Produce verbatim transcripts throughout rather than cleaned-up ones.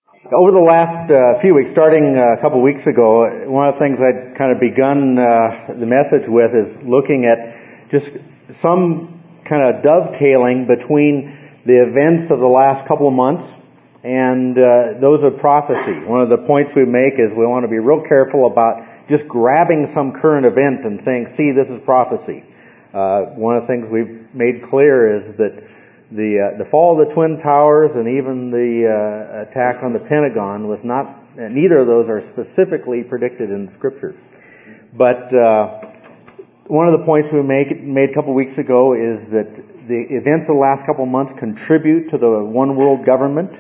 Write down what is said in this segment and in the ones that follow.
Over the last uh, few weeks, starting uh, a couple weeks ago, one of the things I'd kind of begun uh, the message with is looking at just some kind of dovetailing between the events of the last couple of months and uh, those of prophecy. One of the points we make is we want to be real careful about just grabbing some current event and saying, see, this is prophecy. Uh, one of the things we've made clear is that The uh, the fall of the Twin Towers and even the uh, attack on the Pentagon was not, neither of those are specifically predicted in Scripture. But uh, one of the points we make, made a couple weeks ago is that the events of the last couple of months contribute to the one world government.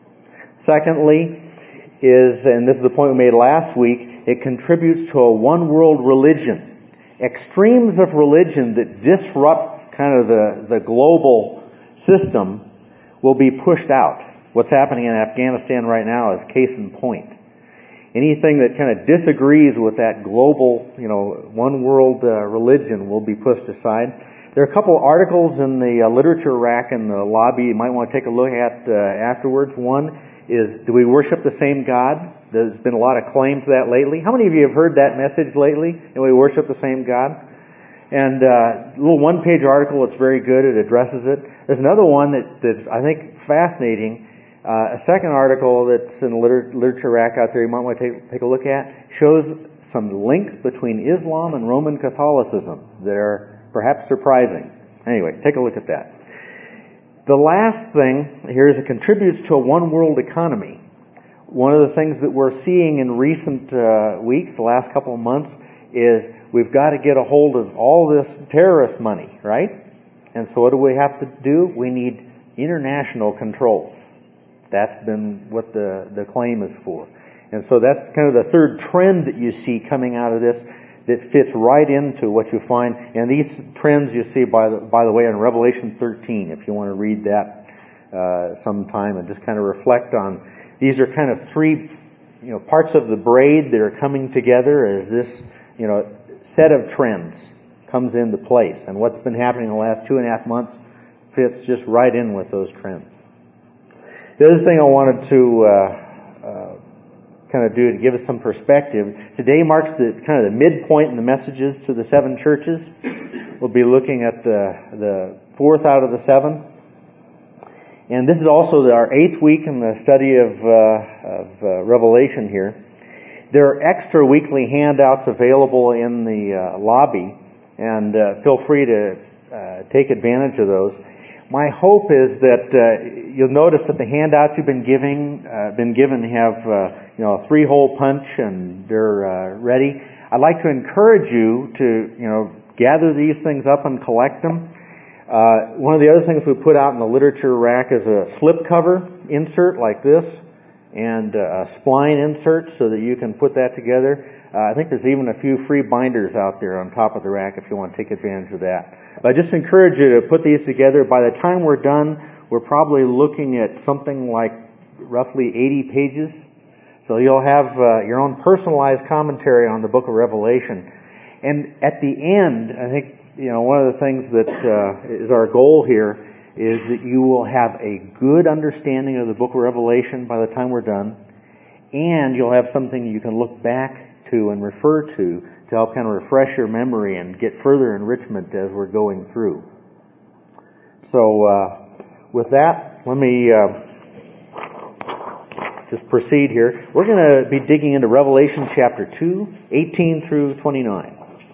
Secondly is, and this is the point we made last week, it contributes to a one world religion. Extremes of religion that disrupt kind of the, the global system will be pushed out. What's happening in Afghanistan right now is case in point. Anything that kind of disagrees with that global, you know, one world uh, religion will be pushed aside. There are a couple articles in the uh, literature rack in the lobby you might want to take a look at uh, afterwards. One is, do we worship the same God? There's been a lot of claim to that lately. How many of you have heard that message lately? Do we worship the same God? And uh, a little one-page article, it's very good, it addresses it. There's another one that, that's, I think, fascinating. Uh, a second article that's in the liter- literature rack out there you might want to take, take a look at, shows some links between Islam and Roman Catholicism that are perhaps surprising. Anyway, take a look at that. The last thing here is it contributes to a one-world economy. One of the things that we're seeing in recent uh, weeks, the last couple of months, is we've got to get a hold of all this terrorist money, right? And so what do we have to do? We need international controls. That's been what the, the claim is for. And so that's kind of the third trend that you see coming out of this that fits right into what you find. And these trends you see, by the, by the way, in Revelation thirteen, if you want to read that uh, sometime and just kind of reflect on. These are kind of three, you know, parts of the braid that are coming together as this, you know, set of trends comes into place. And what's been happening in the last two and a half months fits just right in with those trends. The other thing I wanted to uh, uh, kind of do to give us some perspective, today marks the kind of the midpoint in the messages to the seven churches. We'll be looking at the, the fourth out of the seven. And this is also our eighth week in the study of, uh, of uh, Revelation here. There are extra weekly handouts available in the uh, lobby, and uh, feel free to uh, take advantage of those. My hope is that uh, you'll notice that the handouts you've been giving, uh, been given have uh, you know a three-hole punch, and they're uh, ready. I'd like to encourage you to you know gather these things up and collect them. Uh, one of the other things we put out in the literature rack is a slipcover insert like this, and a spline insert so that you can put that together. Uh, I think there's even a few free binders out there on top of the rack if you want to take advantage of that. But I just encourage you to put these together. By the time we're done, we're probably looking at something like roughly eighty pages. So you'll have uh, your own personalized commentary on the book of Revelation. And at the end, I think, you know, one of the things that uh, is our goal here is that you will have a good understanding of the book of Revelation by the time we're done, and you'll have something you can look back to and refer to to help kind of refresh your memory and get further enrichment as we're going through. So uh, with that, let me uh, just proceed here. We're going to be digging into Revelation chapter two, eighteen through twenty-nine.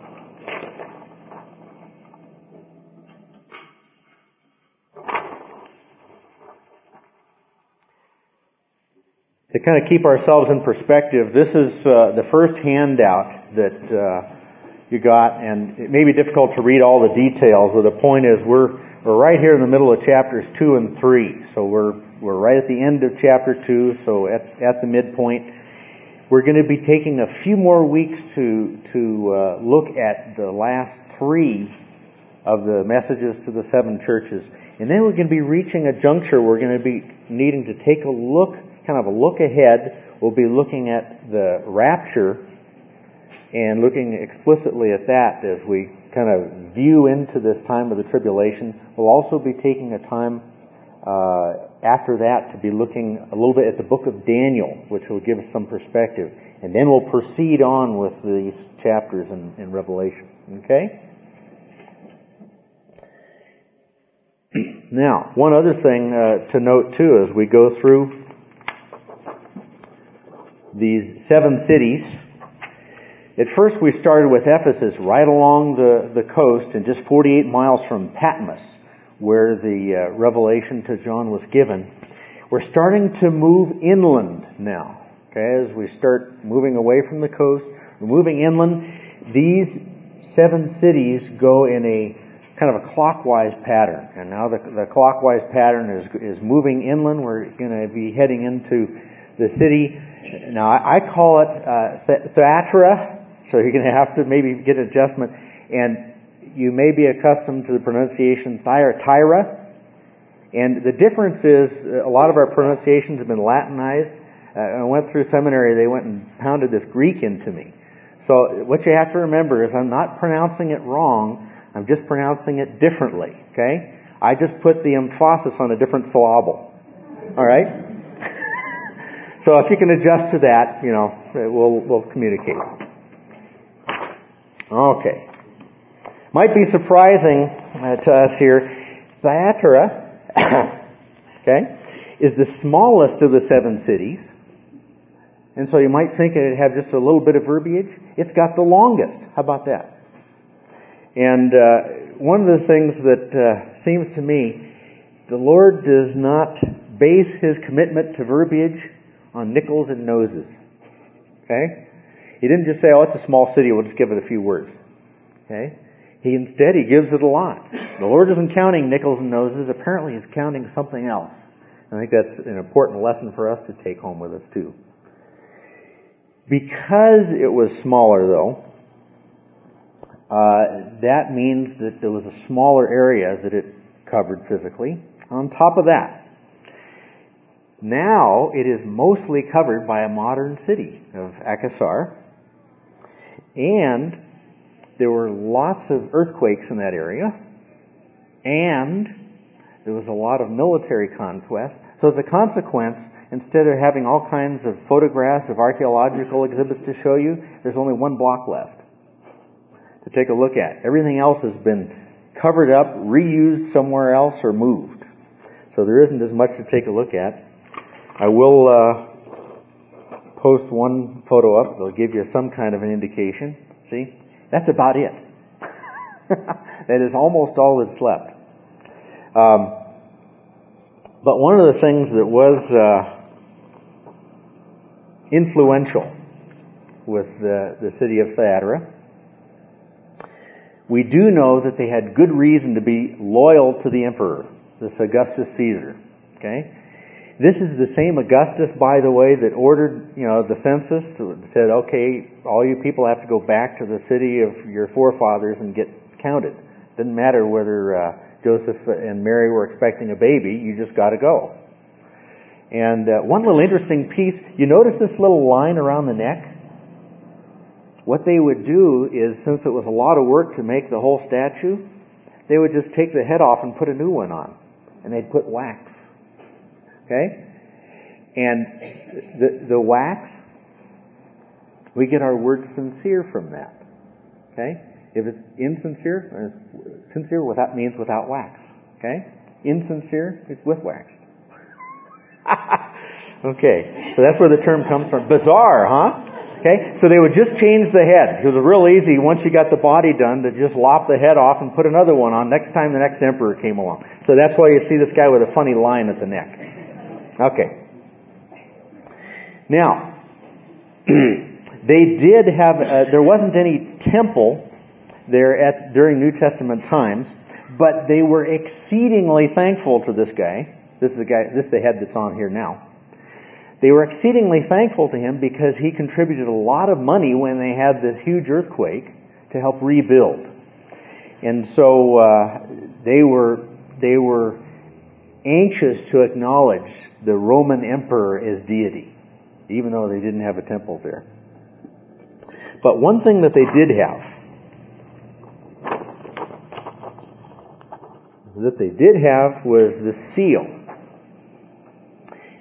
To kind of keep ourselves in perspective, this is uh, the first handout that uh, you got, and it may be difficult to read all the details, but the point is we're we're right here in the middle of chapters two and three, so we're we're right at the end of chapter two, so at at the midpoint. We're going to be taking a few more weeks to to uh, look at the last three of the messages to the seven churches, and then we're going to be reaching a juncture. We're going to be needing to take a look. Kind of a look ahead. We'll be looking at the rapture and looking explicitly at that as we kind of view into this time of the tribulation. We'll also be taking a time uh, after that to be looking a little bit at the book of Daniel, which will give us some perspective. And then we'll proceed on with these chapters in, in Revelation. Okay? Now, one other thing uh, to note too as we go through these seven cities. At first we started with Ephesus right along the, the coast and just forty-eight miles from Patmos, where the uh, revelation to John was given. We're starting to move inland now. Okay, as we start moving away from the coast, we're moving inland. These seven cities go in a kind of a clockwise pattern. And now the, the clockwise pattern is, is moving inland. We're going to be heading into the city. Now, I, I call it uh, Thyatira, so you're going to have to maybe get an adjustment. And you may be accustomed to the pronunciation Thyatira. And the difference is a lot of our pronunciations have been Latinized. Uh, I went through seminary, they went and pounded this Greek into me. So what you have to remember is I'm not pronouncing it wrong, I'm just pronouncing it differently, okay? I just put the emphasis on a different syllable. Alright? So if you can adjust to that, you know, we'll, we'll communicate. Okay. Might be surprising uh, to us here, Thyatira, okay, is the smallest of the seven cities. And so you might think it'd have just a little bit of verbiage. It's got the longest. How about that? And uh, one of the things that uh, seems to me, the Lord does not base His commitment to verbiage on nickels and noses. Okay? He didn't just say, oh, it's a small city, we'll just give it a few words. Okay? He instead, He gives it a lot. The Lord isn't counting nickels and noses. Apparently He's counting something else. I think that's an important lesson for us to take home with us too. Because it was smaller, though, uh, that means that there was a smaller area that it covered physically. On top of that, now it is mostly covered by a modern city of Akhisar, and there were lots of earthquakes in that area, and there was a lot of military conquest. So as a consequence, instead of having all kinds of photographs of archaeological exhibits to show you, there's only one block left to take a look at. Everything else has been covered up, reused somewhere else, or moved. So there isn't as much to take a look at. I will uh, post one photo up. It'll give you some kind of an indication. See? That's about it. That is almost all that's left. Um, but one of the things that was uh, influential with the, the city of Thyatira, we do know that they had good reason to be loyal to the emperor, this Augustus Caesar. Okay? This is the same Augustus, by the way, that ordered, you know, the census, said, okay, all you people have to go back to the city of your forefathers and get counted. Didn't matter whether uh, Joseph and Mary were expecting a baby, you just got to go. And uh, one little interesting piece, you notice this little line around the neck? What they would do is, since it was a lot of work to make the whole statue, they would just take the head off and put a new one on. And they'd put wax. Okay? And the, the wax, we get our word sincere from that. Okay? If it's insincere, sincere without means without wax. Okay? Insincere, it's with wax. Okay. So that's where the term comes from. Bizarre, huh? Okay? So they would just change the head. It was real easy, once you got the body done, to just lop the head off and put another one on next time the next emperor came along. So that's why you see this guy with a funny line at the neck. Okay. Now, they did have, uh, there wasn't any temple there at during New Testament times, but they were exceedingly thankful to this guy. This is the guy, this is the head that's on here now. They were exceedingly thankful to him because he contributed a lot of money when they had this huge earthquake to help rebuild. And so uh, they were they were anxious to acknowledge the Roman emperor as deity, even though they didn't have a temple there. But one thing that they did have, that they did have was the seal.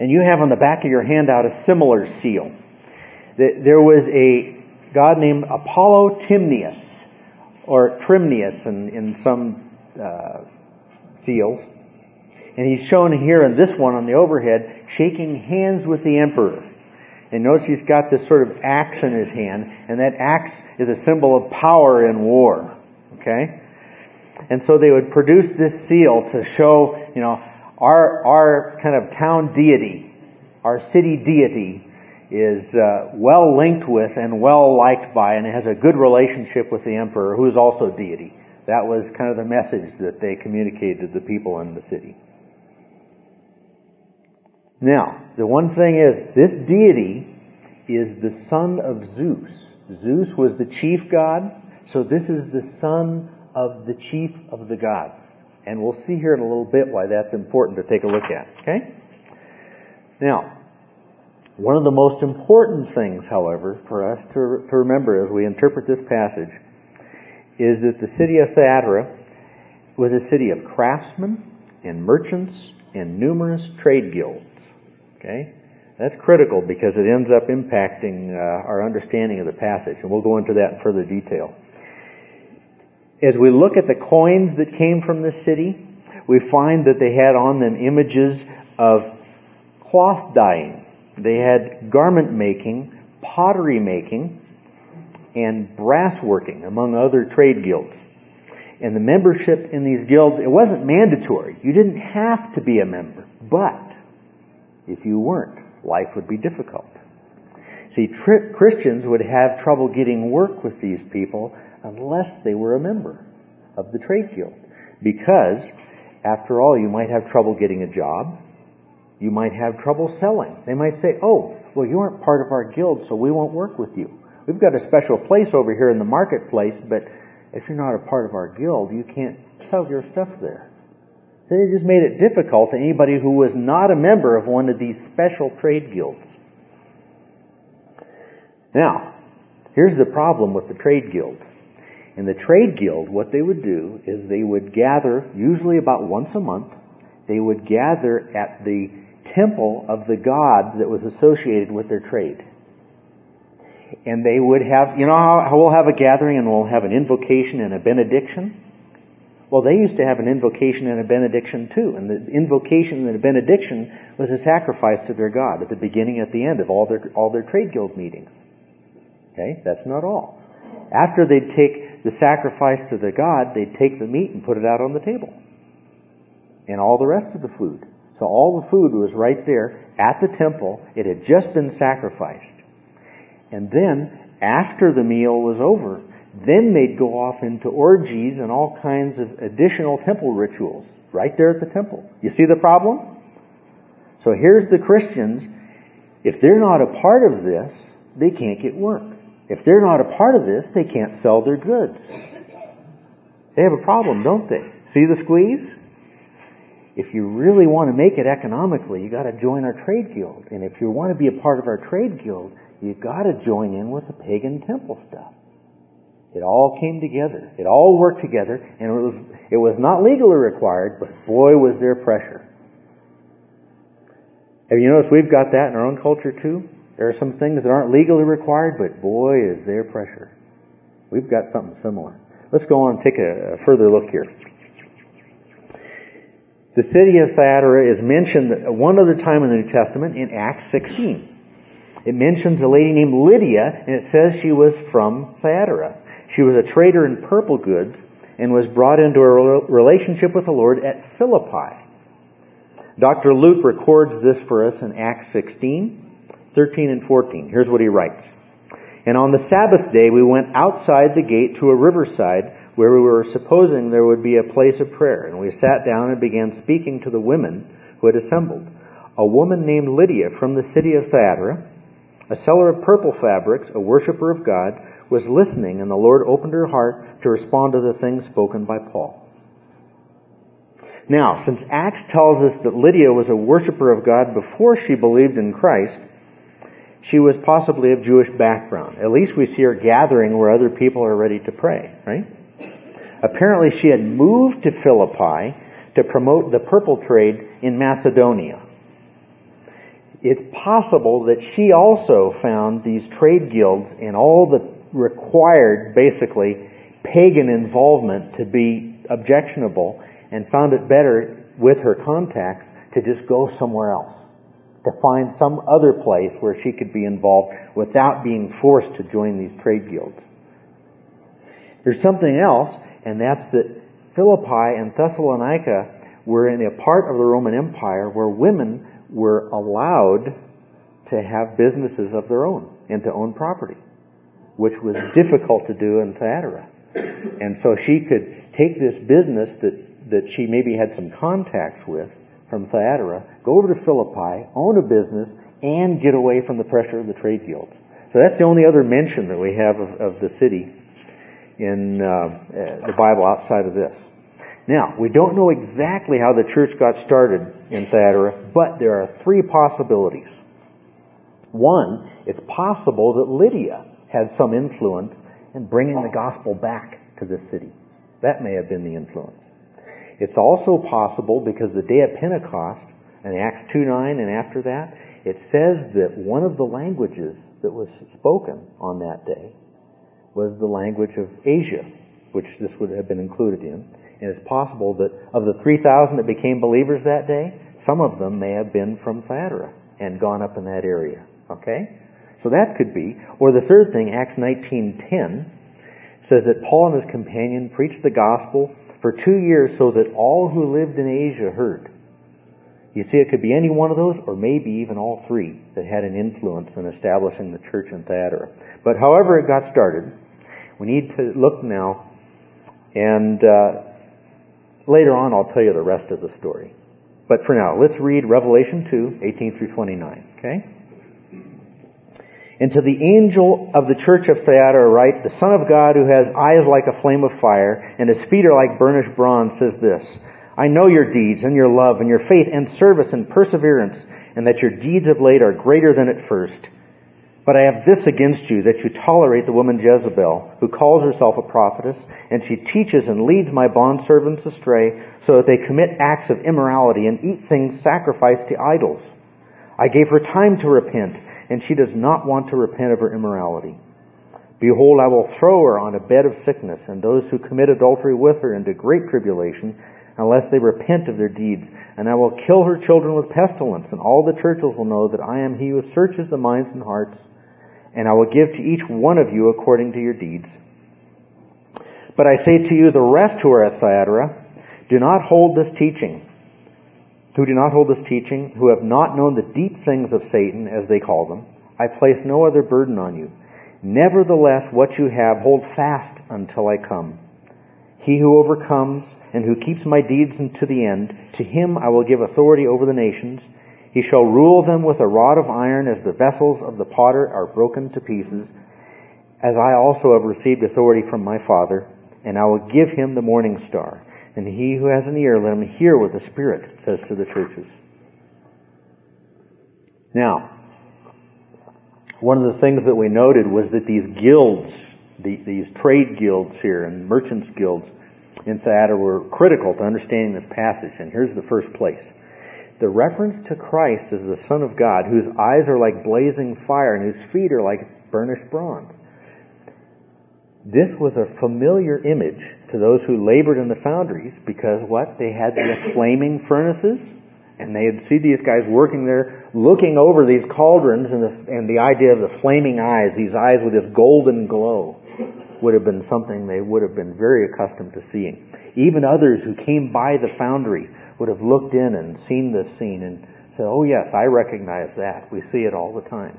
And you have on the back of your handout a similar seal. There was a god named Apollo Timnius, or Trimnius in, in some uh, seals. And he's shown here in this one on the overhead, shaking hands with the emperor. And notice he's got this sort of axe in his hand, and that axe is a symbol of power in war. Okay? And so they would produce this seal to show, you know, our our kind of town deity, our city deity, is uh, well linked with and well liked by, and has a good relationship with the emperor, who is also deity. That was kind of the message that they communicated to the people in the city. Now, the one thing is, this deity is the son of Zeus. Zeus was the chief god, so this is the son of the chief of the gods. And we'll see here in a little bit why that's important to take a look at. Okay? Now, one of the most important things, however, for us to, to remember as we interpret this passage is that the city of Thyatira was a city of craftsmen and merchants and numerous trade guilds. Okay? That's critical because it ends up impacting uh, our understanding of the passage, and we'll go into that in further detail. As we look at the coins that came from this city, we find that they had on them images of cloth dyeing. They had garment making, pottery making, and brass working, among other trade guilds. And the membership in these guilds, it wasn't mandatory. You didn't have to be a member. But if you weren't, life would be difficult. See, tri- Christians would have trouble getting work with these people unless they were a member of the trade guild. Because, after all, you might have trouble getting a job. You might have trouble selling. They might say, oh, well, you aren't part of our guild, so we won't work with you. We've got a special place over here in the marketplace, but if you're not a part of our guild, you can't sell your stuff there. So they just made it difficult to anybody who was not a member of one of these special trade guilds. Now, here's the problem with the trade guild. In the trade guild, what they would do is they would gather, usually about once a month, they would gather at the temple of the god that was associated with their trade. And they would have, you know how we'll have a gathering and we'll have an invocation and a benediction? Well, they used to have an invocation and a benediction too. And the invocation and the benediction was a sacrifice to their god at the beginning and at the end of all their all their trade guild meetings. Okay? That's not all. After they'd take the sacrifice to the god, they'd take the meat and put it out on the table. And all the rest of the food. So all the food was right there at the temple. It had just been sacrificed. And then, after the meal was over, then they'd go off into orgies and all kinds of additional temple rituals right there at the temple. You see the problem? So here's the Christians. If they're not a part of this, they can't get work. If they're not a part of this, they can't sell their goods. They have a problem, don't they? See the squeeze? If you really want to make it economically, you got to join our trade guild. And if you want to be a part of our trade guild, you got to join in with the pagan temple stuff. It all came together. It all worked together, and it was it was not legally required, but boy was there pressure. Have you noticed we've got that in our own culture too? There are some things that aren't legally required, but boy is there pressure. We've got something similar. Let's go on and take a, a further look here. The city of Thyatira is mentioned one other time in the New Testament in Acts sixteen. It mentions a lady named Lydia, and it says she was from Thyatira. She was a trader in purple goods and was brought into a relationship with the Lord at Philippi. Doctor Luke records this for us in Acts sixteen, thirteen and fourteen. Here's what he writes. And on the Sabbath day we went outside the gate to a riverside where we were supposing there would be a place of prayer. And we sat down and began speaking to the women who had assembled. A woman named Lydia from the city of Thyatira, a seller of purple fabrics, a worshiper of God, was listening, and the Lord opened her heart to respond to the things spoken by Paul. Now, since Acts tells us that Lydia was a worshiper of God before she believed in Christ, she was possibly of Jewish background. At least we see her gathering where other people are ready to pray, right? Apparently she had moved to Philippi to promote the purple trade in Macedonia. it's possible that she also found these trade guilds and all the required, basically, pagan involvement to be objectionable, and found it better with her contacts to just go somewhere else, to find some other place where she could be involved without being forced to join these trade guilds. There's something else, and that's that Philippi and Thessalonica were in a part of the Roman Empire where women were allowed to have businesses of their own and to own property, which was difficult to do in Thyatira. And so she could take this business that, that she maybe had some contacts with from Thyatira, go over to Philippi, own a business, and get away from the pressure of the trade guilds. So that's the only other mention that we have of, of the city in uh, the Bible outside of this. Now, we don't know exactly how the church got started in Thyatira, but there are three possibilities. One, it's possible that Lydia had some influence in bringing the gospel back to this city. That may have been the influence. It's also possible because the day of Pentecost, in Acts two nine and after that, it says that one of the languages that was spoken on that day was the language of Asia, which this would have been included in. And it's possible that of the three thousand that became believers that day, some of them may have been from Thyatira and gone up in that area. Okay? So that could be. Or the third thing, Acts nineteen ten, says that Paul and his companion preached the gospel for two years so that all who lived in Asia heard. You see, it could be any one of those, or maybe even all three that had an influence in establishing the church in Thyatira. But however it got started, we need to look now, and uh, later on I'll tell you the rest of the story. But for now, let's read Revelation two, eighteen through twenty-nine. Okay? And to the angel of the church of Thyatira write, the Son of God, who has eyes like a flame of fire, and his feet are like burnished bronze, says this: I know your deeds, and your love, and your faith, and service, and perseverance, and that your deeds of late are greater than at first. But I have this against you, that you tolerate the woman Jezebel, who calls herself a prophetess, and she teaches and leads my bondservants astray, so that they commit acts of immorality and eat things sacrificed to idols. I gave her time to repent, and she does not want to repent of her immorality. Behold, I will throw her on a bed of sickness, and those who commit adultery with her into great tribulation, unless they repent of their deeds. And I will kill her children with pestilence, and all the churches will know that I am he who searches the minds and hearts, and I will give to each one of you according to your deeds. But I say to you, the rest who are at Thyatira, do not hold this teaching, who do not hold this teaching, who have not known the deep things of Satan, as they call them. I place no other burden on you. Nevertheless, what you have, hold fast until I come. He who overcomes and who keeps my deeds unto the end, to him I will give authority over the nations. He shall rule them with a rod of iron, as the vessels of the potter are broken to pieces, as I also have received authority from my Father, and I will give him the morning star. And he who has an ear, let him hear what the Spirit says to the churches. Now, one of the things that we noted was that these guilds, the, these trade guilds here and merchants guilds in Thyatira were critical to understanding this passage. And here's the first place. The reference to Christ as the Son of God, whose eyes are like blazing fire and whose feet are like burnished bronze. This was a familiar image to those who labored in the foundries, because what? They had these flaming furnaces, and they'd see these guys working there, looking over these cauldrons, and the, and the idea of the flaming eyes, these eyes with this golden glow, would have been something they would have been very accustomed to seeing. Even others who came by the foundry would have looked in and seen this scene and said, oh yes, I recognize that. We see it all the time.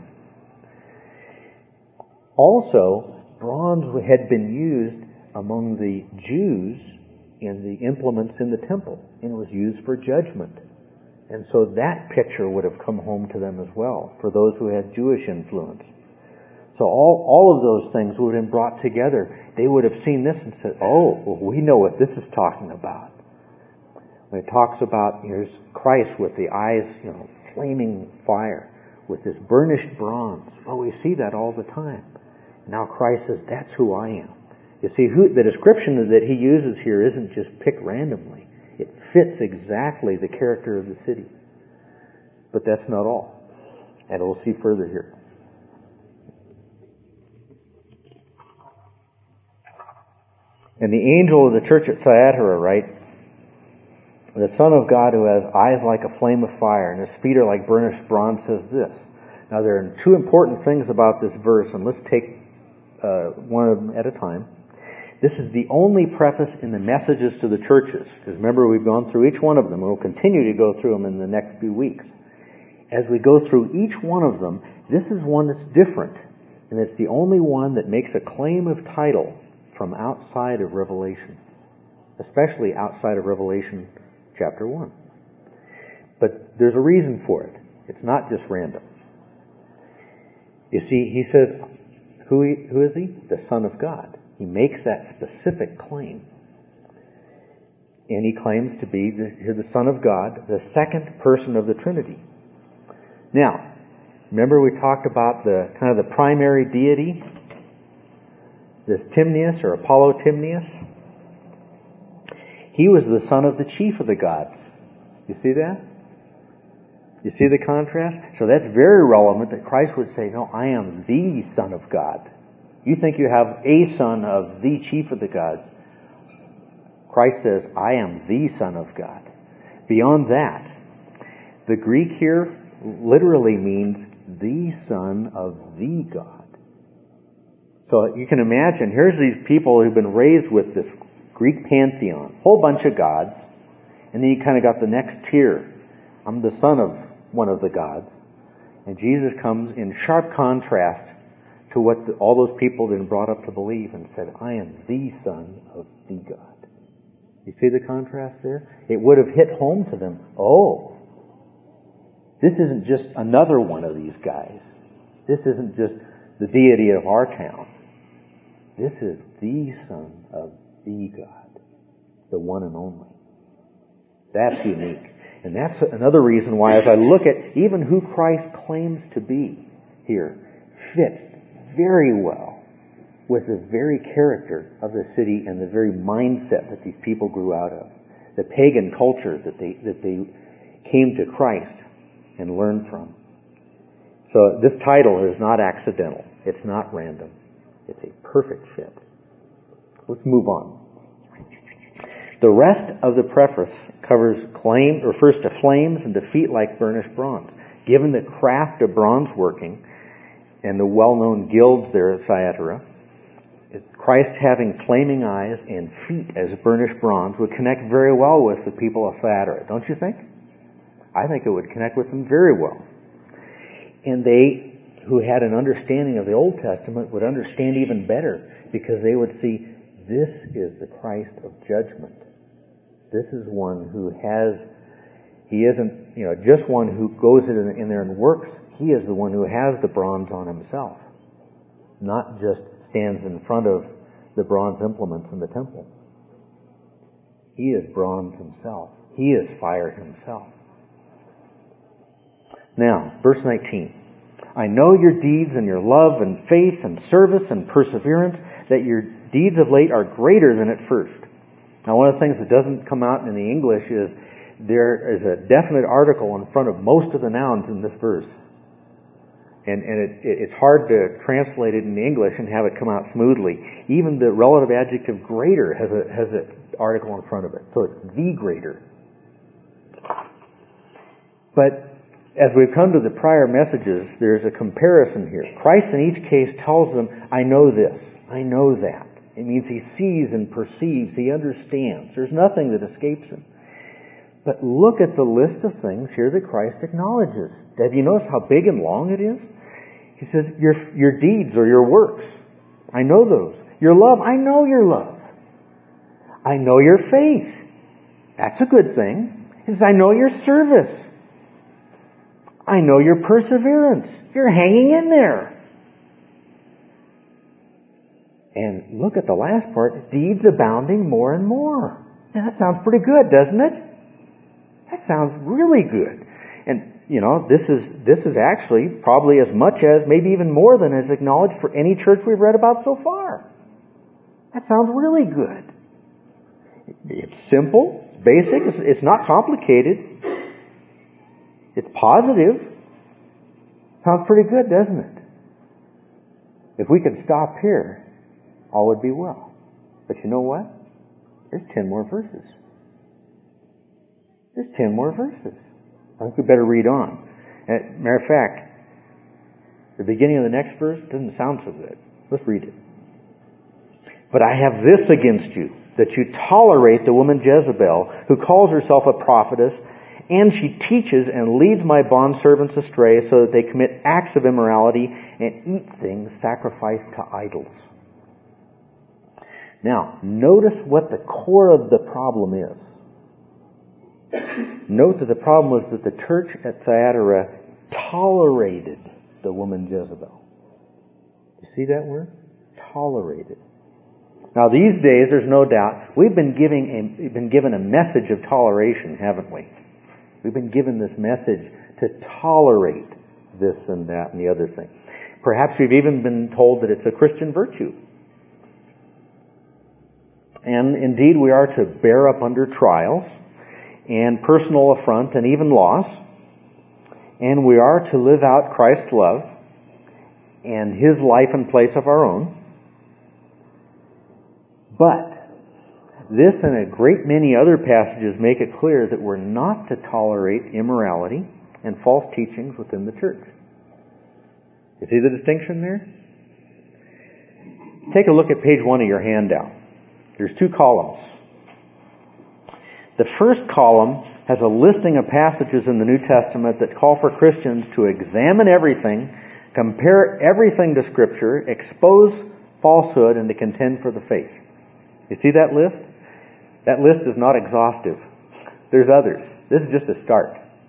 Also, bronze had been used among the Jews in the implements in the temple, and it was used for judgment. And so that picture would have come home to them as well, for those who had Jewish influence. So all, all of those things would have been brought together. They would have seen this and said, oh, well, we know what this is talking about. When it talks about, here's Christ with the eyes, you know, flaming fire, with this burnished bronze. Well, we see that all the time. Now Christ says, that's who I am. You see, who, the description that he uses here isn't just picked randomly. It fits exactly the character of the city. But that's not all. And we'll see further here. And the angel of the church at Thyatira writes, the Son of God who has eyes like a flame of fire and his feet are like burnished bronze says this. Now there are two important things about this verse, and let's take uh, one of them at a time. This is the only preface in the messages to the churches. Because remember, we've gone through each one of them, and we'll continue to go through them in the next few weeks. As we go through each one of them, this is one that's different. And it's the only one that makes a claim of title from outside of Revelation. Especially outside of Revelation chapter one. But there's a reason for it. It's not just random. You see, he says, who, he, who is he? The Son of God. He makes that specific claim. And he claims to be the, the Son of God, the second person of the Trinity. Now, remember we talked about the kind of the primary deity? This Timneus or Apollo Timneus? He was the son of the chief of the gods. You see that? You see the contrast? So that's very relevant that Christ would say, no, I am the Son of God. You think you have a son of the chief of the gods. Christ says, I am the Son of God. Beyond that, the Greek here literally means the Son of the God. So you can imagine, here's these people who've been raised with this Greek pantheon, whole bunch of gods, and then you kind of got the next tier. I'm the son of one of the gods. And Jesus comes in sharp contrast to what the, all those people had been brought up to believe and said, I am the Son of the God. You see the contrast there? It would have hit home to them. Oh, this isn't just another one of these guys. This isn't just the deity of our town. This is the Son of the God, the one and only. That's unique. And that's another reason why, as I look at even who Christ claims to be here, fits very well with the very character of the city and the very mindset that these people grew out of, the pagan culture that they that they came to Christ and learned from. So this title is not accidental. It's not random. It's a perfect fit. Let's move on. The rest of the preface covers claim, refers to flames and to feet like burnished bronze. Given the craft of bronze working and the well-known guilds there at Thyatira, Christ having flaming eyes and feet as burnished bronze would connect very well with the people of Thyatira, don't you think? I think it would connect with them very well. And they, who had an understanding of the Old Testament, would understand even better, because they would see this is the Christ of judgment. This is one who has, he isn't, you know, just one who goes in, in there and works. He is the one who has the bronze on himself, not just stands in front of the bronze implements in the temple. He is bronze himself. He is fire himself. Now, verse nineteen. I know your deeds and your love and faith and service and perseverance, that your deeds of late are greater than at first. Now, one of the things that doesn't come out in the English is there is a definite article in front of most of the nouns in this verse. And, and it, it, it's hard to translate it in English and have it come out smoothly. Even the relative adjective greater has a, has an article in front of it. So it's the greater. But as we've come to the prior messages, there's a comparison here. Christ in each case tells them, I know this, I know that. It means he sees and perceives, he understands. There's nothing that escapes him. But look at the list of things here that Christ acknowledges. Have you noticed how big and long it is? He says, your, your deeds or your works, I know those. Your love, I know your love. I know your faith. That's a good thing. He says, I know your service. I know your perseverance. You're hanging in there. And look at the last part, deeds abounding more and more. Now, that sounds pretty good, doesn't it? That sounds really good. And, you know, this is this is actually probably as much as, maybe even more than is acknowledged for any church we've read about so far. That sounds really good. It's simple, basic, it's, it's not complicated. It's positive. Sounds pretty good, doesn't it? If we could stop here, all would be well. But you know what? There's ten more verses. There's ten more verses. I think we better read on. And, matter of fact, the beginning of the next verse doesn't sound so good. Let's read it. But I have this against you, that you tolerate the woman Jezebel, who calls herself a prophetess, and she teaches and leads my bondservants astray, so that they commit acts of immorality and eat things sacrificed to idols. Now, notice what the core of the problem is. Note that the problem was that the church at Thyatira tolerated the woman Jezebel. You see that word? Tolerated. Now these days, there's no doubt, we've been giving a, we've been given a message of toleration, haven't we? We've been given this message to tolerate this and that and the other thing. Perhaps we've even been told that it's a Christian virtue. And indeed, we are to bear up under trials and personal affront and even loss. And we are to live out Christ's love and His life in place of our own. But this and a great many other passages make it clear that we're not to tolerate immorality and false teachings within the church. You see the distinction there? Take a look at page one of your handout. There's two columns. The first column has a listing of passages in the New Testament that call for Christians to examine everything, compare everything to Scripture, expose falsehood, and to contend for the faith. You see that list? That list is not exhaustive. There's others. This is just a start.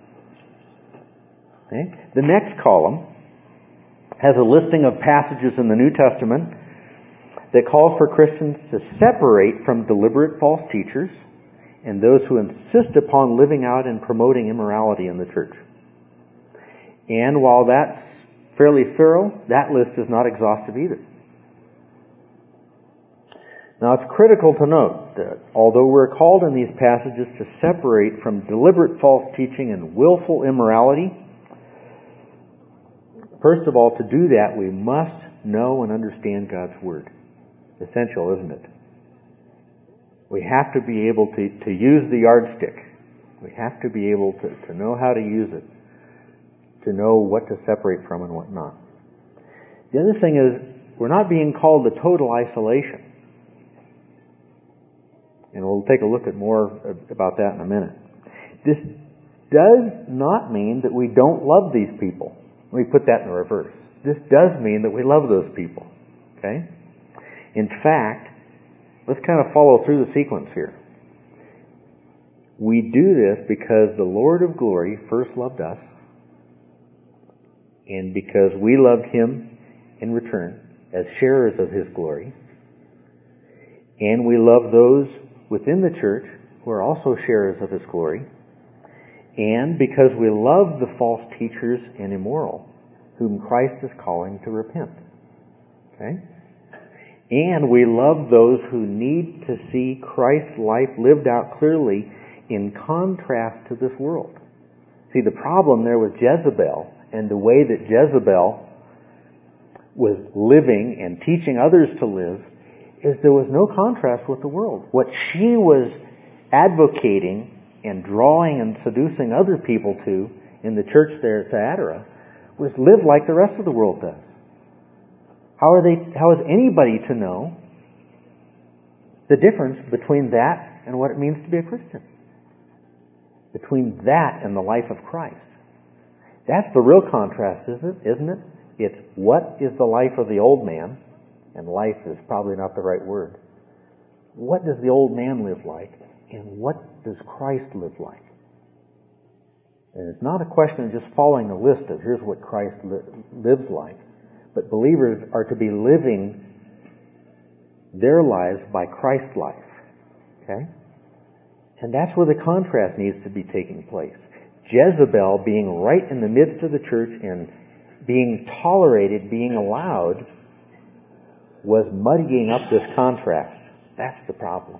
Okay? The next column has a listing of passages in the New Testament that calls for Christians to separate from deliberate false teachers and those who insist upon living out and promoting immorality in the church. And while that's fairly thorough, that list is not exhaustive either. Now, it's critical to note that although we're called in these passages to separate from deliberate false teaching and willful immorality, first of all, to do that, we must know and understand God's Word. Essential, isn't it? We have to be able to, to use the yardstick. We have to be able to, to know how to use it, to know what to separate from and what not. The other thing is, we're not being called to total isolation. And we'll take a look at more about that in a minute. This does not mean that we don't love these people. Let me put that in the reverse. This does mean that we love those people. Okay? In fact, let's kind of follow through the sequence here. We do this because the Lord of glory first loved us, and because we loved Him in return as sharers of His glory, and we love those within the church who are also sharers of His glory, and because we love the false teachers and immoral whom Christ is calling to repent. Okay? And we love those who need to see Christ's life lived out clearly in contrast to this world. See, the problem there with Jezebel and the way that Jezebel was living and teaching others to live is there was no contrast with the world. What she was advocating and drawing and seducing other people to in the church there at Thyatira was live like the rest of the world does. How are they? How is anybody to know the difference between that and what it means to be a Christian? Between that and the life of Christ. That's the real contrast, isn't it? Isn't it? It's what is the life of the old man, and life is probably not the right word. What does the old man live like, and what does Christ live like? And it's not a question of just following a list of here's what Christ li- lives like. But believers are to be living their lives by Christ's life. Okay? And that's where the contrast needs to be taking place. Jezebel being right in the midst of the church and being tolerated, being allowed, was muddying up this contrast. That's the problem.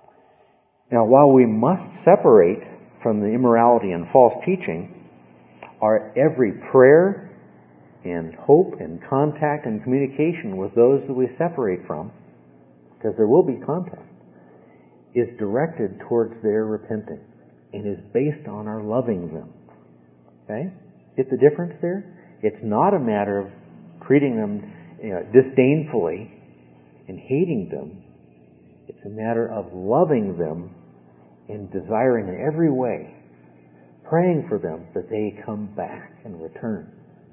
Now, while we must separate from the immorality and false teaching, our every prayer and hope and contact and communication with those that we separate from, because there will be contact, is directed towards their repenting and is based on our loving them. Okay? Get the difference there? It's not a matter of treating them, you know, disdainfully and hating them. It's a matter of loving them and desiring in every way, praying for them that they come back and return.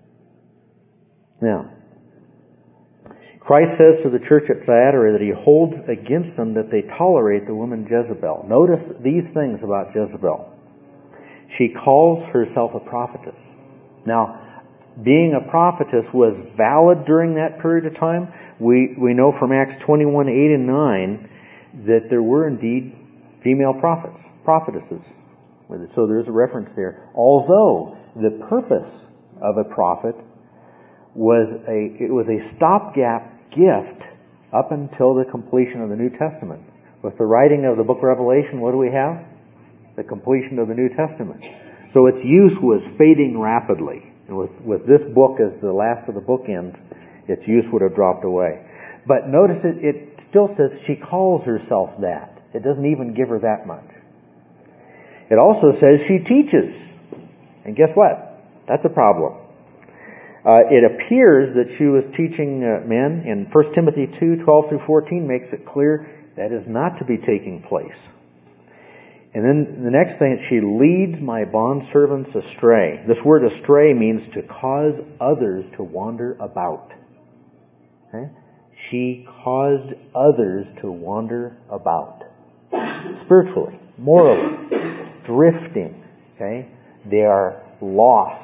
Now, Christ says to the church at Thyatira that He holds against them that they tolerate the woman Jezebel. Notice these things about Jezebel. She calls herself a prophetess. Now, being a prophetess was valid during that period of time. We we know from Acts twenty-one, eight and nine that there were indeed female prophets, prophetesses. So there's a reference there. Although the purpose of a prophet was a it was a stopgap gift up until the completion of the New Testament. With the writing of the book of Revelation, what do we have? The completion of the New Testament. So its use was fading rapidly. And with, with this book as the last of the bookends, its use would have dropped away. But notice it, it still says she calls herself that. It doesn't even give her that much. It also says she teaches. And guess what? That's a problem. Uh, it appears that she was teaching uh, men, and First Timothy two, twelve through fourteen makes it clear that is not to be taking place. And then the next thing, she leads my bondservants astray. This word astray means to cause others to wander about. Okay? She caused others to wander about. Spiritually, morally, drifting. Okay? They are lost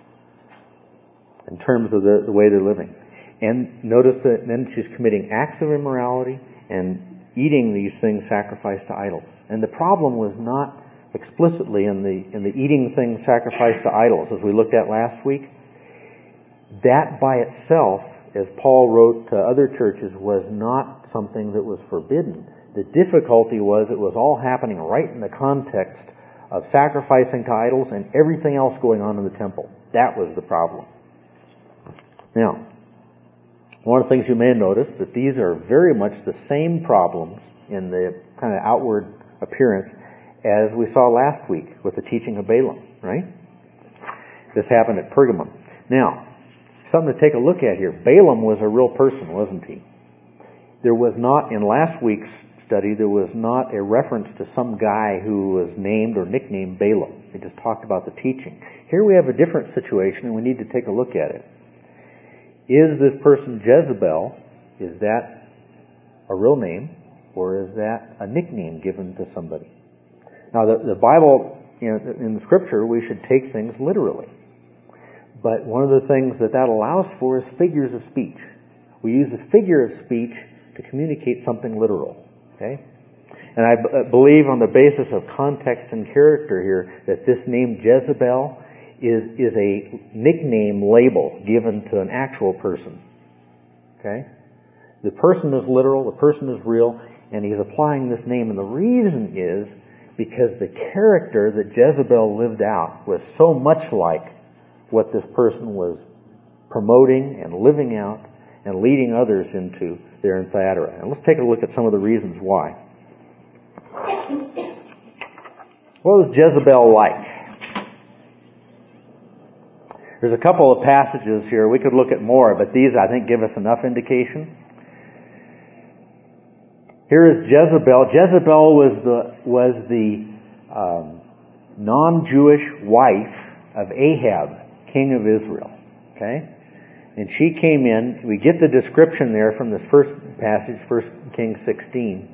in terms of the, the way they're living. And notice that then she's committing acts of immorality and eating these things sacrificed to idols. And the problem was not explicitly in the in the eating things sacrificed to idols, as we looked at last week. That by itself, as Paul wrote to other churches, was not something that was forbidden. The difficulty was it was all happening right in the context of sacrificing to idols and everything else going on in the temple. That was the problem. Now, one of the things you may have noticed that these are very much the same problems in the kind of outward appearance as we saw last week with the teaching of Balaam, right? This happened at Pergamum. Now, something to take a look at here. Balaam was a real person, wasn't he? There was not, in last week's study, there was not a reference to some guy who was named or nicknamed Balaam. They just talked about the teaching. Here we have a different situation, and we need to take a look at it. Is this person Jezebel? Is that a real name? Or is that a nickname given to somebody? Now, the, the Bible, you know, in the Scripture, we should take things literally. But one of the things that that allows for is figures of speech. We use a figure of speech to communicate something literal. Okay? And I b- believe on the basis of context and character here that this name Jezebel is, is a nickname label given to an actual person. Okay? The person is literal, the person is real, and he's applying this name. And the reason is because the character that Jezebel lived out was so much like what this person was promoting and living out and leading others into there in Thyatira. And let's take a look at some of the reasons why. What was Jezebel like? There's a couple of passages here. We could look at more, but these, I think, give us enough indication. Here is Jezebel. Jezebel was the was the um, non-Jewish wife of Ahab, king of Israel. Okay, and she came in. We get the description there from this first passage, First Kings sixteen,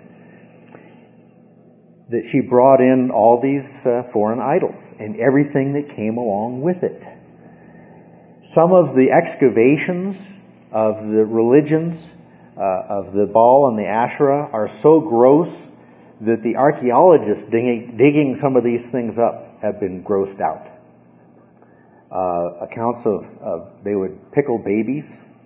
that she brought in all these uh, foreign idols and everything that came along with it. Some of the excavations of the religions Uh, of the Baal and the Asherah are so gross that the archaeologists digging, digging some of these things up have been grossed out. Uh, accounts of, of they would pickle babies.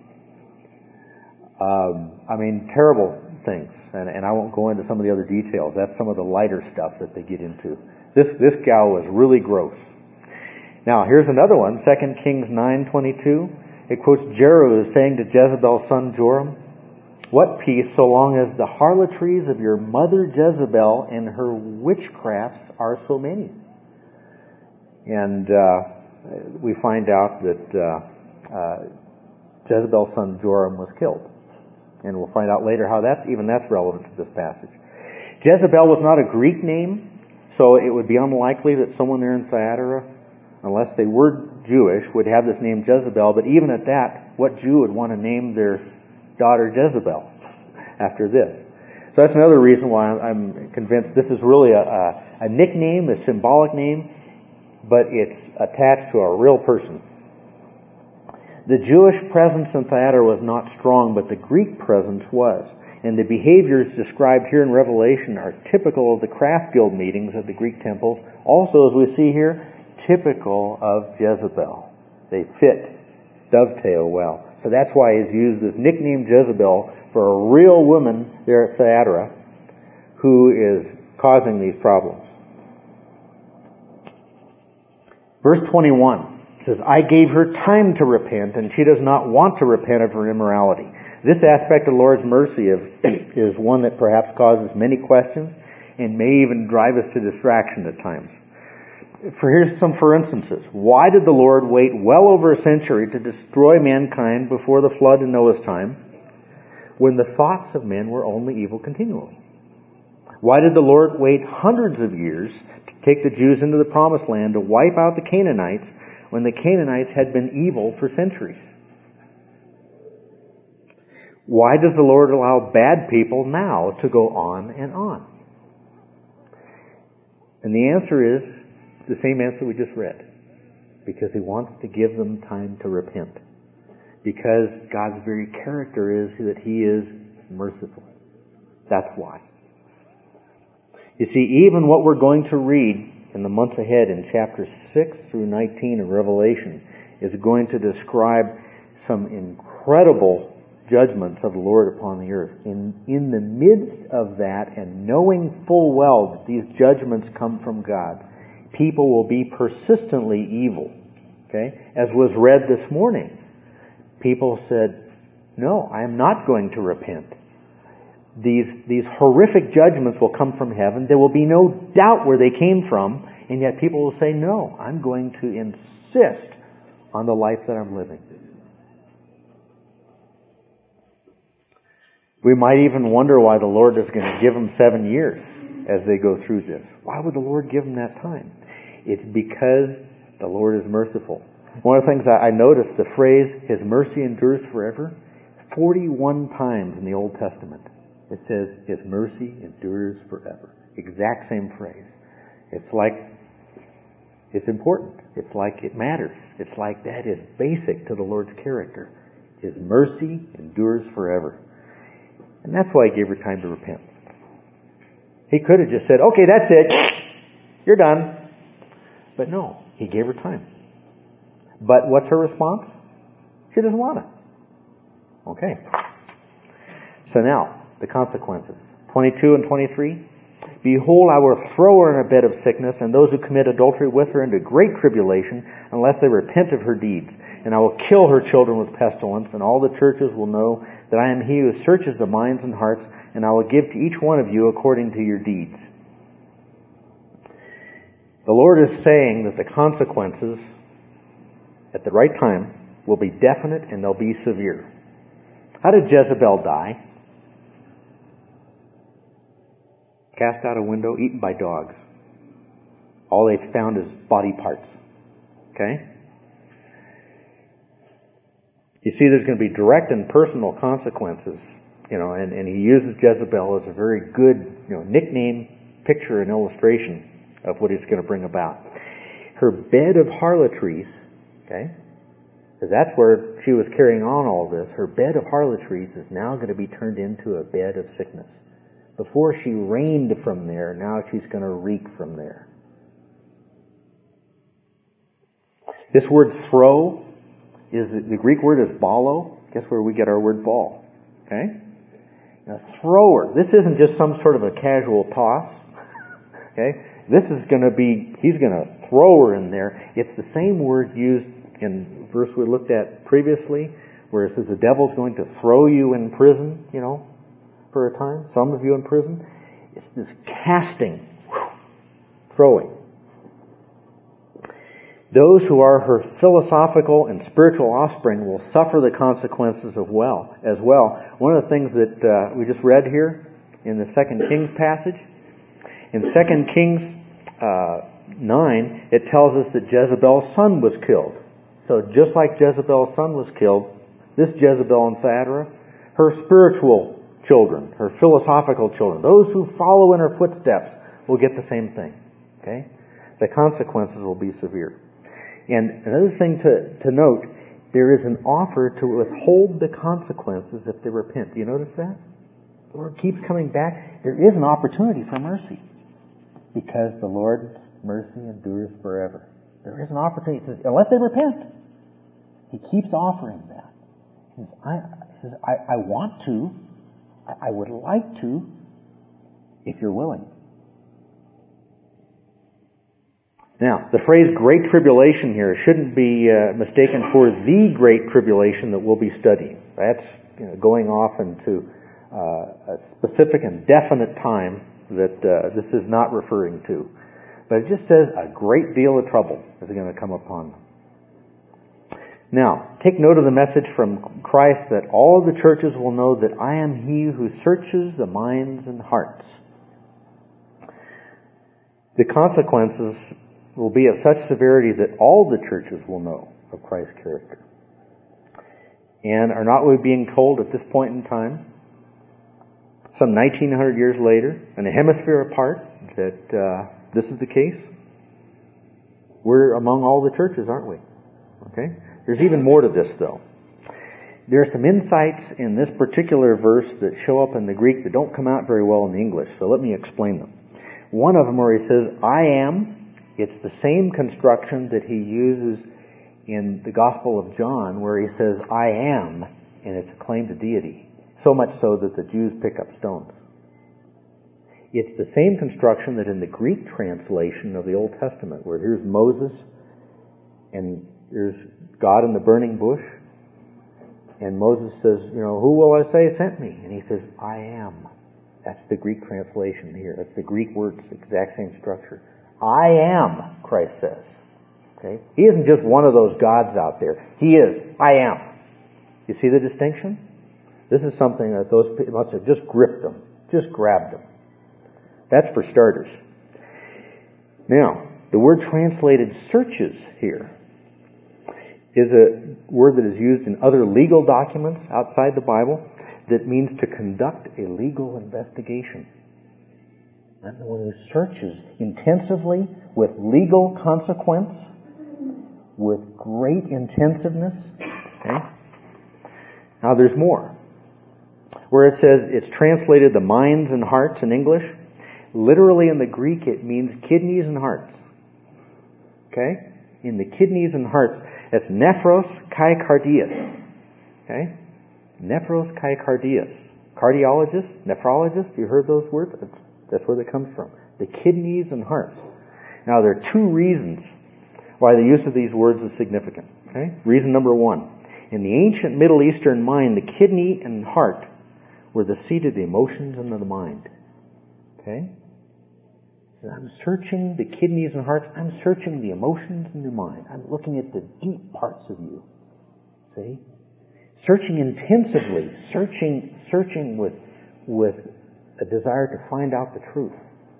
Um, I mean, terrible things. And, and I won't go into some of the other details. That's some of the lighter stuff that they get into. This this gal was really gross. Now, here's another one, Second Kings nine twenty-two. It quotes Jehu as saying to Jezebel's son Joram, "What peace so long as the harlotries of your mother Jezebel and her witchcrafts are so many?" And uh, we find out that uh, uh, Jezebel's son Joram was killed. And we'll find out later how that's, even that's relevant to this passage. Jezebel was not a Greek name, so it would be unlikely that someone there in Thyatira, unless they were Jewish, would have this name Jezebel. But even at that, what Jew would want to name their daughter Jezebel after this? So that's another reason why I'm convinced this is really a, a, a nickname, a symbolic name, but it's attached to a real person. The Jewish presence in Thyatira was not strong, but the Greek presence was. And the behaviors described here in Revelation are typical of the craft guild meetings of the Greek temples. Also, as we see here, typical of Jezebel. They fit, dovetail well. So that's why he's used this nickname Jezebel for a real woman there at Thyatira who is causing these problems. Verse twenty-one says, "I gave her time to repent, and she does not want to repent of her immorality." This aspect of the Lord's mercy is one that perhaps causes many questions and may even drive us to distraction at times. For here's some for instances. Why did the Lord wait well over a century to destroy mankind before the flood in Noah's time, when the thoughts of men were only evil continually? Why did the Lord wait hundreds of years to take the Jews into the Promised Land to wipe out the Canaanites, when the Canaanites had been evil for centuries? Why does the Lord allow bad people now to go on and on? And the answer is the same answer we just read. Because He wants to give them time to repent. Because God's very character is that He is merciful. That's why. You see, even what we're going to read in the months ahead in chapters six through nineteen of Revelation is going to describe some incredible judgments of the Lord upon the earth. In, in the midst of that, and knowing full well that these judgments come from God, people will be persistently evil. Okay? As was read this morning, people said, "No, I am not going to repent." These, these horrific judgments will come from heaven. There will be no doubt where they came from, and yet people will say, "No, I'm going to insist on the life that I'm living." We might even wonder why the Lord is going to give them seven years as they go through this. Why would the Lord give them that time? It's because the Lord is merciful. One of the things I noticed, the phrase, "His mercy endures forever," forty-one times in the Old Testament. It says, "His mercy endures forever." Exact same phrase. It's like, it's important. It's like it matters. It's like that is basic to the Lord's character. His mercy endures forever. And that's why He gave her time to repent. He could have just said, "Okay, that's it. You're done." But no, He gave her time. But what's her response? She doesn't want it. Okay. So now, the consequences. twenty-two and twenty-three. "Behold, I will throw her in a bed of sickness, and those who commit adultery with her into great tribulation, unless they repent of her deeds. And I will kill her children with pestilence, and all the churches will know that I am He who searches the minds and hearts, and I will give to each one of you according to your deeds." The Lord is saying that the consequences at the right time will be definite and they'll be severe. How did Jezebel die? Cast out a window, eaten by dogs. All they found is body parts. Okay? You see, there's going to be direct and personal consequences, you know, and, and he uses Jezebel as a very good, you know, nickname, picture, and illustration of what it's going to bring about. Her bed of harlotries, okay, because that's where she was carrying on all this. Her bed of harlotries is now going to be turned into a bed of sickness. Before she reigned from there, now she's going to reek from there. This word throw is, the Greek word is balo. Guess where we get our word ball? Okay? Now, thrower. This isn't just some sort of a casual toss. Okay? This is going to be, he's going to thrower in there. It's the same word used in the verse we looked at previously, where it says the devil's going to throw you in prison, you know, for a time. Some of you in prison. It's this casting, throwing. Those who are her philosophical and spiritual offspring will suffer the consequences of well as well. One of the things that uh, we just read here in the Second Kings passage, in Second Kings uh, nine, it tells us that Jezebel's son was killed. So just like Jezebel's son was killed, this Jezebel and Thyatira, her spiritual children, her philosophical children, those who follow in her footsteps will get the same thing. Okay? The consequences will be severe. And another thing to, to note, there is an offer to withhold the consequences if they repent. Do you notice that? The Lord keeps coming back. There is an opportunity for mercy. Because the Lord's mercy endures forever. There is an opportunity. He says, unless they repent. He keeps offering that. He says, I, he says, I, I want to. I, I would like to, if you're willing. Now, the phrase Great Tribulation here shouldn't be uh, mistaken for the Great Tribulation that we'll be studying. That's you know, going off into uh, a specific and definite time that uh, this is not referring to. But it just says a great deal of trouble is going to come upon them. Now, take note of the message from Christ that all the churches will know that I am He who searches the minds and hearts. The consequences will be of such severity that all the churches will know of Christ's character. And are not we being told at this point in time, some nineteen hundred years later, and a hemisphere apart, that uh, this is the case? We're among all the churches, aren't we? Okay? There's even more to this, though. There are some insights in this particular verse that show up in the Greek that don't come out very well in the English, so let me explain them. One of them where he says, I am, it's the same construction that he uses in the Gospel of John, where he says, I am, and it's a claim to deity. So much so that the Jews pick up stones. It's the same construction that in the Greek translation of the Old Testament, where here's Moses, and there's God in the burning bush, and Moses says, you know, who will I say sent me? And he says, I am. That's the Greek translation here. That's the Greek word, it's the exact same structure. I am, Christ says. Okay? He isn't just one of those gods out there. He is. I am. You see the distinction? This is something that those people must have just gripped them, just grabbed them. That's for starters. Now, the word translated searches here is a word that is used in other legal documents outside the Bible that means to conduct a legal investigation. I'm the one who searches intensively with legal consequence, with great intensiveness. Okay? Now there's more. Where it says it's translated the minds and hearts in English, literally in the Greek it means kidneys and hearts. Okay? In the kidneys and hearts, it's nephros kai cardias. Okay? Nephros kai cardias. Cardiologist, nephrologist, you heard those words? It's That's where they come from. The kidneys and hearts. Now, there are two reasons why the use of these words is significant. Okay? Reason number one. In the ancient Middle Eastern mind, the kidney and heart were the seat of the emotions and of the mind. Okay? So I'm searching the kidneys and hearts. I'm searching the emotions and the mind. I'm looking at the deep parts of you. See? Searching intensively. Searching, searching with, with a desire to find out the truth.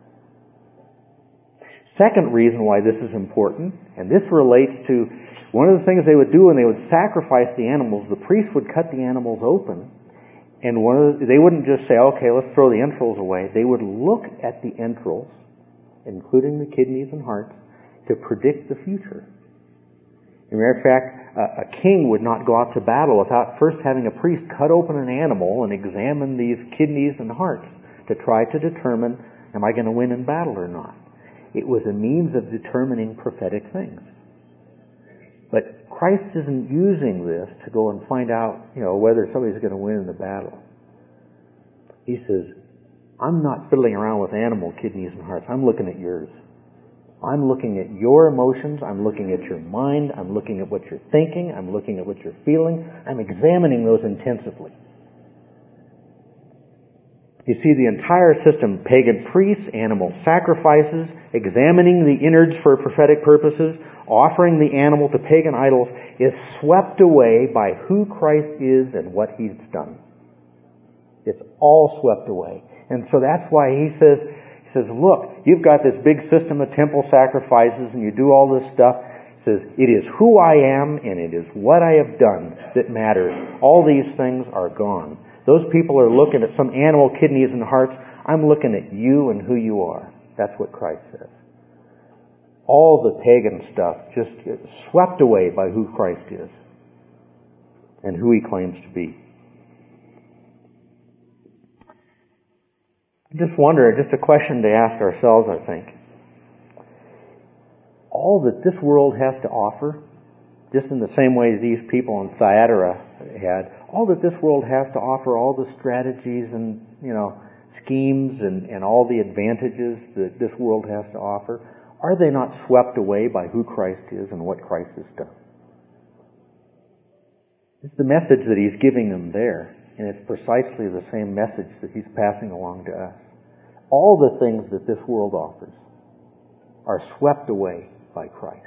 Second reason why this is important, and this relates to one of the things they would do when they would sacrifice the animals. The priest would cut the animals open, and one of the, they wouldn't just say, okay, let's throw the entrails away. They would look at the entrails, including the kidneys and hearts, to predict the future. As a matter of fact, a, a king would not go out to battle without first having a priest cut open an animal and examine these kidneys and hearts to try to determine, am I going to win in battle or not? It was a means of determining prophetic things. But Christ isn't using this to go and find out, you know, whether somebody's going to win in the battle. He says, I'm not fiddling around with animal kidneys and hearts. I'm looking at yours. I'm looking at your emotions. I'm looking at your mind. I'm looking at what you're thinking. I'm looking at what you're feeling. I'm examining those intensively. You see, the entire system, pagan priests, animal sacrifices, examining the innards for prophetic purposes, offering the animal to pagan idols, is swept away by who Christ is and what He's done. It's all swept away. And so that's why He says, He says, look, you've got this big system of temple sacrifices and you do all this stuff. He says, it is who I am and it is what I have done that matters. All these things are gone. Those people are looking at some animal kidneys and hearts. I'm looking at you and who you are. That's what Christ says. All the pagan stuff just gets swept away by who Christ is and who He claims to be. Just wonder, just a question to ask ourselves, I think. All that this world has to offer, just in the same way these people in Thyatira had, all that this world has to offer, all the strategies and, you know, schemes and, and all the advantages that this world has to offer, are they not swept away by who Christ is and what Christ has done? It's the message that He's giving them there, and it's precisely the same message that He's passing along to us. All the things that this world offers are swept away by Christ.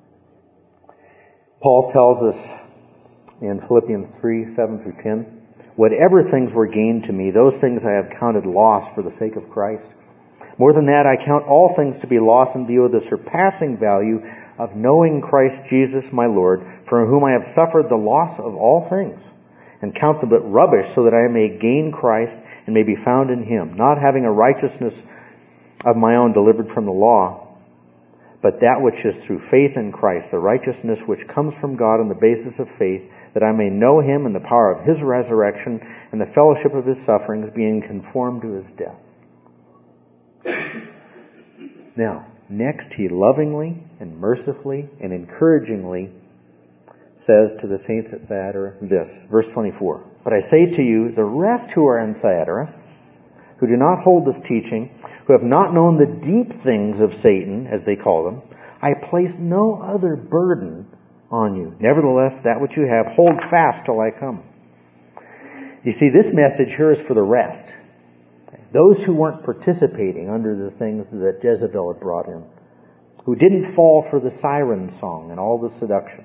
Paul tells us in Philippians three, seven through ten, whatever things were gained to me, those things I have counted loss for the sake of Christ. More than that, I count all things to be loss in view of the surpassing value of knowing Christ Jesus my Lord, for whom I have suffered the loss of all things, and count them but rubbish, so that I may gain Christ and may be found in Him, not having a righteousness of my own delivered from the law, but that which is through faith in Christ, the righteousness which comes from God on the basis of faith, that I may know Him and the power of His resurrection and the fellowship of His sufferings, being conformed to His death. Now, next He lovingly and mercifully and encouragingly says to the saints at Thyatira this, verse twenty-four, but I say to you, the rest who are in Thyatira, who do not hold this teaching, who have not known the deep things of Satan, as they call them, I place no other burden on you. Nevertheless, that which you have, hold fast till I come. You see, this message here is for the rest. Those who weren't participating under the things that Jezebel had brought in, who didn't fall for the siren song and all the seduction.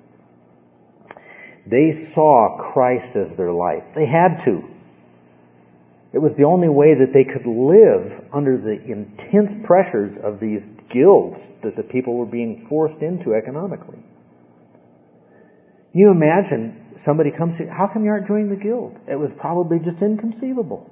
They saw Christ as their life. They had to. It was the only way that they could live under the intense pressures of these guilds that the people were being forced into economically. You imagine somebody comes to you, how come you aren't joining the guild? It was probably just inconceivable.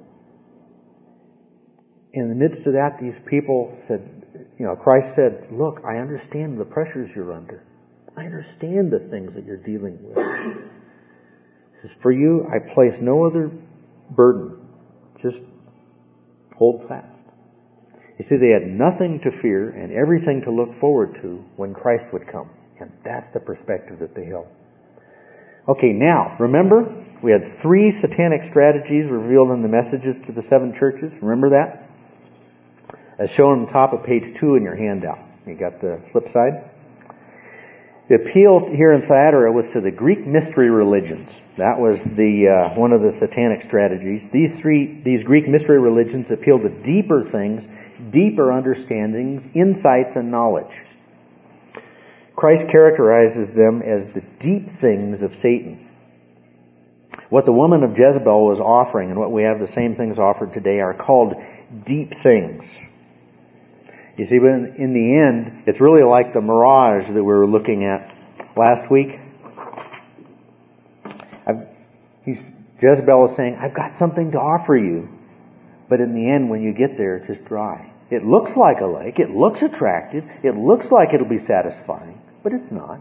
In the midst of that, these people said, you know, Christ said, look, I understand the pressures you're under. I understand the things that you're dealing with. He says, for you, I place no other burden. Just hold fast. You see, they had nothing to fear and everything to look forward to when Christ would come. And that's the perspective that they held. Okay, now, remember, we had three satanic strategies revealed in the messages to the seven churches. Remember that? As shown on the top of page two in your handout. You got the flip side? The appeal here in Thyatira was to the Greek mystery religions. That was the uh, one of the satanic strategies. These three, these Greek mystery religions appeal to deeper things, deeper understandings, insights, and knowledge. Christ characterizes them as the deep things of Satan. What the woman of Jezebel was offering and what we have the same things offered today are called deep things. You see, but in, in the end, it's really like the mirage that we were looking at last week. I've, he's, Jezebel is saying, I've got something to offer you. But in the end, when you get there, it's just dry. It looks like a lake. It looks attractive. It looks like it'll be satisfying. But it's not.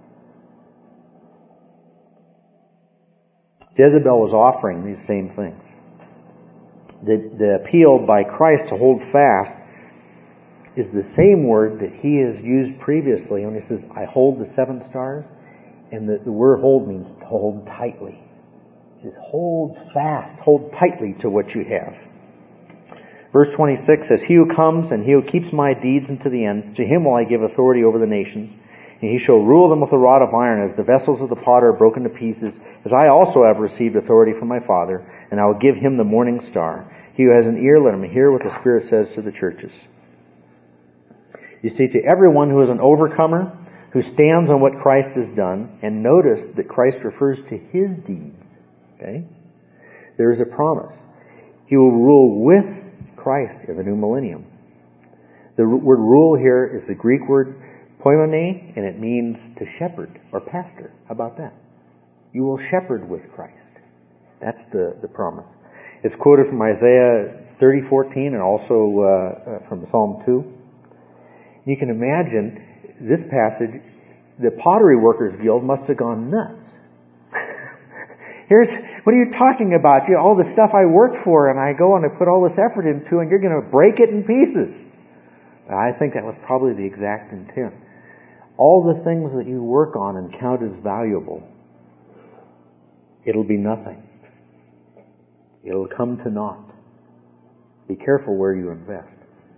Jezebel was offering these same things. The, the appeal by Christ to hold fast is the same word that He has used previously when He says, I hold the seven stars. And the, the word hold means to hold tightly. Just hold fast, hold tightly to what you have. Verse twenty-six says, He who comes and he who keeps my deeds unto the end, to him will I give authority over the nations, and he shall rule them with a rod of iron, as the vessels of the potter are broken to pieces, as I also have received authority from my Father, and I will give him the morning star. He who has an ear, let him hear what the Spirit says to the churches. You see, to everyone who is an overcomer, who stands on what Christ has done, and notice that Christ refers to His deeds, okay? There is a promise. He will rule with Christ in the new millennium. The word rule here is the Greek word poimone, and it means to shepherd or pastor. How about that? You will shepherd with Christ. That's the, the promise. It's quoted from Isaiah thirty fourteen and also uh, from Psalm two. You can imagine this passage, the pottery workers guild must have gone nuts. Here's, what are you talking about? You know, all the stuff I worked for and I go and I put all this effort into, and you're going to break it in pieces. I think that was probably the exact intent. All the things that you work on and count as valuable, it'll be nothing. It'll come to naught. Be careful where you invest.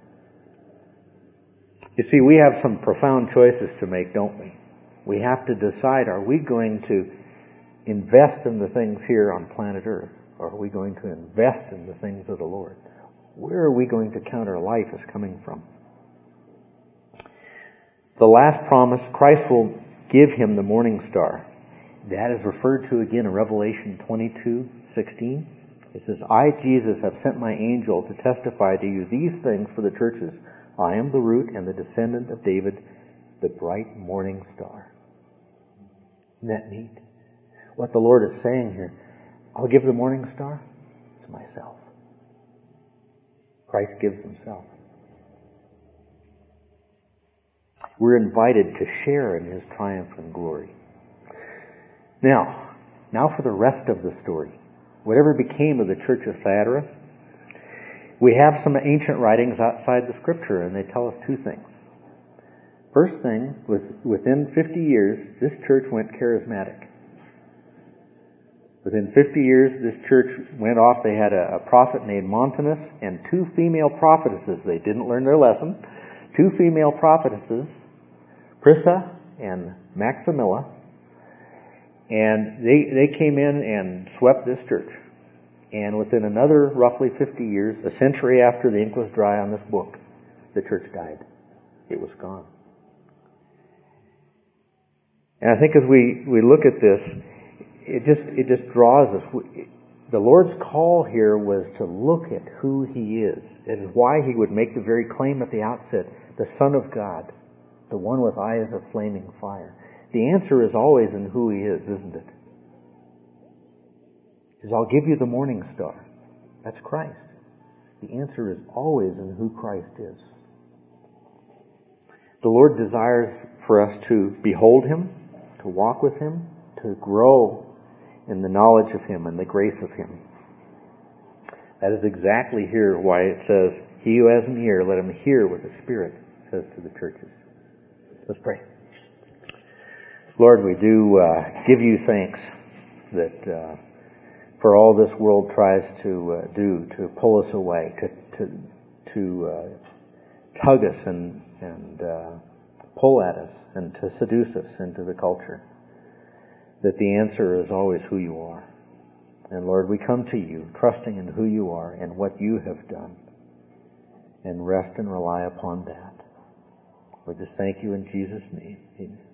You see, we have some profound choices to make, don't we? We have to decide, are we going to invest in the things here on planet Earth, or are we going to invest in the things of the Lord? Where are we going to count our life as coming from? The last promise, Christ will give him the morning star. That is referred to again in Revelation twenty-two sixteen. It says, I, Jesus, have sent my angel to testify to you these things for the churches. I am the root and the descendant of David, the bright morning star. Isn't that neat? What the Lord is saying here, I'll give the morning star to myself. Christ gives himself. We're invited to share in his triumph and glory. Now, now for the rest of the story. Whatever became of the church of Thyatira, we have some ancient writings outside the Scripture, and they tell us two things. First thing was, within fifty years, this church went charismatic. Within fifty years, this church went off. They had a, a prophet named Montanus and two female prophetesses. They didn't learn their lesson. Two female prophetesses, Prissa and Maximilla, and they, they came in and swept this church. And within another roughly fifty years, a century after the ink was dry on this book, the church died. It was gone. And I think as we, we look at this, it just it just draws us. The Lord's call here was to look at who He is. It is why He would make the very claim at the outset, the Son of God, the one with eyes of flaming fire. The answer is always in who He is, isn't it? He says, I'll give you the morning star. That's Christ. The answer is always in who Christ is. The Lord desires for us to behold Him, to walk with Him, to grow in the knowledge of Him and the grace of Him. That is exactly here why it says, He who has an ear, let him hear what the Spirit says to the churches. Let's pray. Lord, we do uh, give you thanks that uh, for all this world tries to uh, do to pull us away, to to, to uh, tug us and, and uh, pull at us and to seduce us into the culture. That the answer is always who you are. And Lord, we come to you trusting in who you are and what you have done, and rest and rely upon that. We just thank you in Jesus' name. Amen.